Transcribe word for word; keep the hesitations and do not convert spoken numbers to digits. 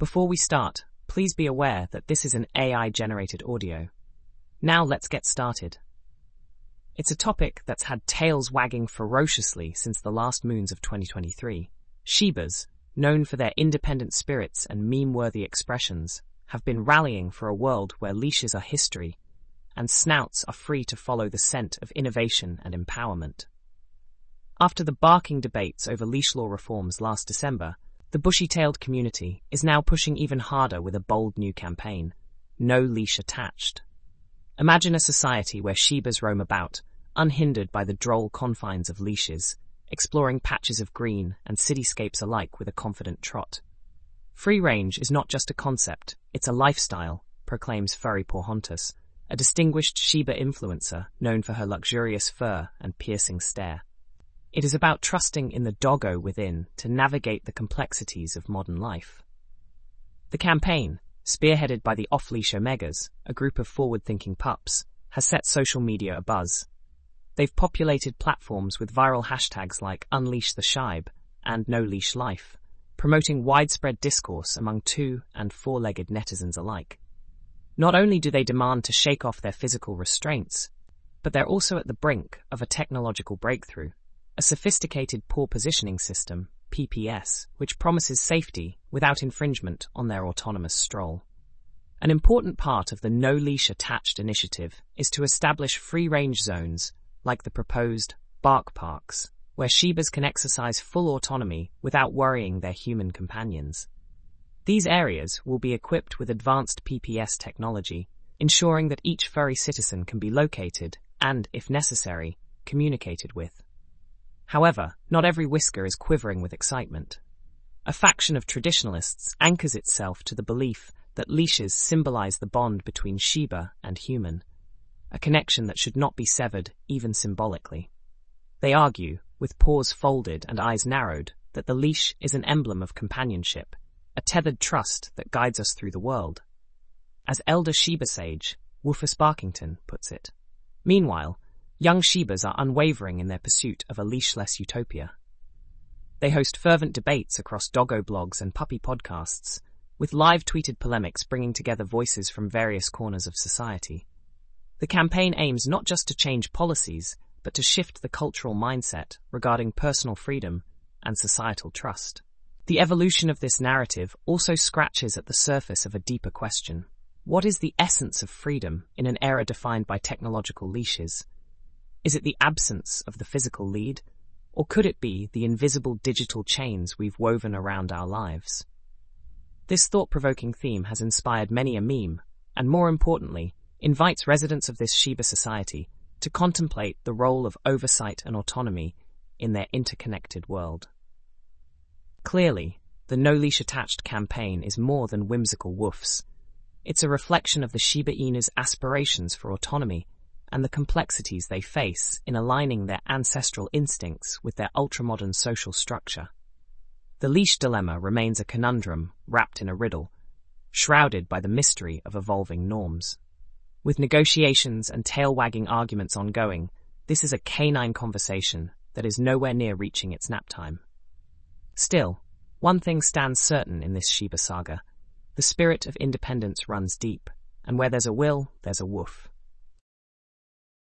Before we start, please be aware that this is an A I-generated audio. Now let's get started. It's a topic that's had tails wagging ferociously since the last moons of twenty twenty-three. Shibas, known for their independent spirits and meme-worthy expressions, have been rallying for a world where leashes are history and snouts are free to follow the scent of innovation and empowerment. After the barking debates over leash law reforms last December, the bushy-tailed community is now pushing even harder with a bold new campaign, No Leash Attached. Imagine a society where Shibas roam about, unhindered by the droll confines of leashes, exploring patches of green and cityscapes alike with a confident trot. Free range is not just a concept, it's a lifestyle, proclaims Furry Porhontus, a distinguished Shiba influencer known for her luxurious fur and piercing stare. It is about trusting in the doggo within to navigate the complexities of modern life. The campaign, spearheaded by the Off-Leash Omegas, a group of forward-thinking pups, has set social media abuzz. They've populated platforms with viral hashtags like Unleash the Shibe and No Leash Life, promoting widespread discourse among two- and four-legged netizens alike. Not only do they demand to shake off their physical restraints, but they're also at the brink of a technological breakthrough, a sophisticated paw positioning system, P P S, which promises safety without infringement on their autonomous stroll. An important part of the No Leash Attached initiative is to establish free-range zones like the proposed Bark Parks, where Shibas can exercise full autonomy without worrying their human companions. These areas will be equipped with advanced P P S technology, ensuring that each furry citizen can be located and, if necessary, communicated with. However, not every whisker is quivering with excitement. A faction of traditionalists anchors itself to the belief that leashes symbolize the bond between Shiba and human, a connection that should not be severed even symbolically. They argue, with paws folded and eyes narrowed, that the leash is an emblem of companionship, a tethered trust that guides us through the world. As elder Shiba sage, Woofus Barkington, puts it. Meanwhile, young Shibas are unwavering in their pursuit of a leashless utopia. They host fervent debates across doggo blogs and puppy podcasts, with live tweeted polemics bringing together voices from various corners of society. The campaign aims not just to change policies, but to shift the cultural mindset regarding personal freedom and societal trust. The evolution of this narrative also scratches at the surface of a deeper question. What is the essence of freedom in an era defined by technological leashes? Is it the absence of the physical lead, or could it be the invisible digital chains we've woven around our lives? This thought-provoking theme has inspired many a meme, and more importantly, invites residents of this Shiba society to contemplate the role of oversight and autonomy in their interconnected world. Clearly, the No Leash Attached campaign is more than whimsical woofs. It's a reflection of the Shiba Inu's aspirations for autonomy and the complexities they face in aligning their ancestral instincts with their ultramodern social structure. The leash dilemma remains a conundrum wrapped in a riddle, shrouded by the mystery of evolving norms. With negotiations and tail-wagging arguments ongoing, this is a canine conversation that is nowhere near reaching its nap time. Still, one thing stands certain in this Shiba saga. The spirit of independence runs deep, and where there's a will, there's a woof.